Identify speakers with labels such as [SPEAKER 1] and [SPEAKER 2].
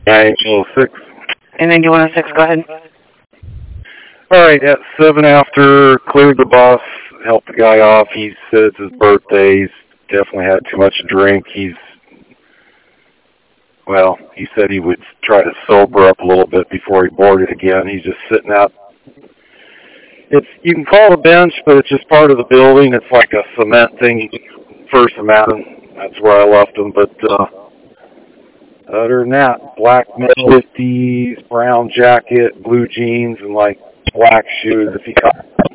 [SPEAKER 1] 906.
[SPEAKER 2] And then you 106, go ahead.
[SPEAKER 1] All right, at 7 after, cleared the bus, helped the guy off. He said it's his birthday. He's definitely had too much to drink. He said he would try to sober up a little bit before he boarded again. He's just sitting out. You can call it a bench, but it's just part of the building. It's like a cement thing. First cement, that's where I left him. But other than that, black mid 50s, brown jacket, blue jeans, and like black shoes. If he